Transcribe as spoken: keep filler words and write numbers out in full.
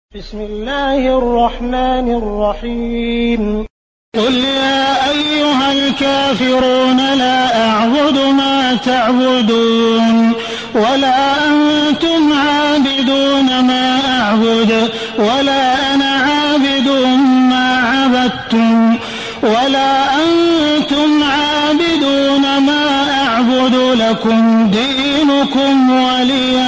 بسم الله الرحمن الرحيم قل يا أيها الكافرون لا أعبد ما تعبدون ولا أنتم عابدون ما أعبد ولا أنا عابد ما عبدتم ولا أنتم عابدون ما أعبد لكم دينكم ولي